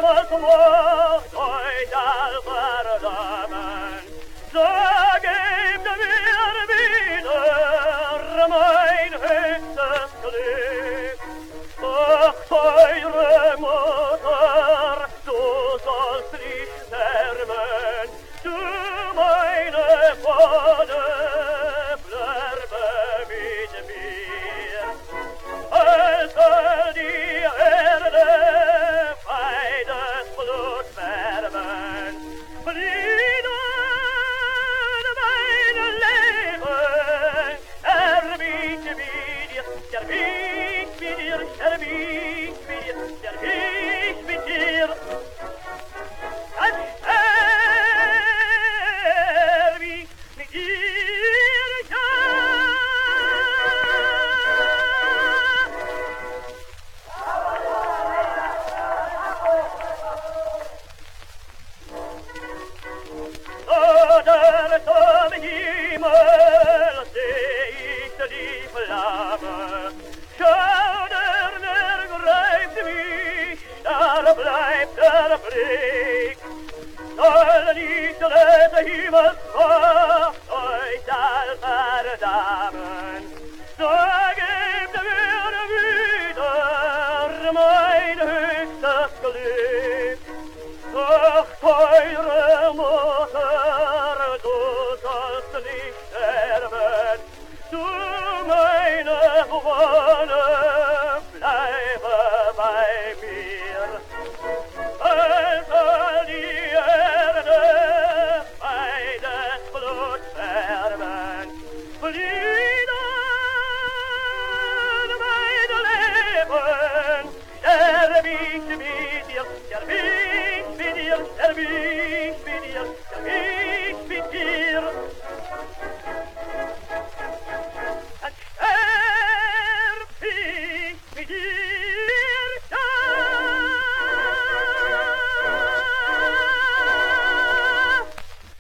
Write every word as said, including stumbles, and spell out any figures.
hemels mocht ooit al verdammen, zo geeft mir wieder mein höchstes Glück. Ach, teure Mutter, du sollst nicht sterben, du meine Bonne, bleibe mit mir. Also die Erde beides Blut färben, Frieden mein Leben, erbiet mit dir, erbiet mit dir, erbiet mit dir, erbiet mit dir. Erbiet mit dir, ja. Oder zum Himmel seh ich die Flamme, schau, der ergreift mich, da bleibt der Blick. Soll nicht der Himmelsmacht euch all verdammen, so gebt mir wieder mein höchstes Glück. Ach, teure Mutter, du sollst nicht sterben, du meine Wonne, bleibe bei mir. Also die Erde beides Blut färben,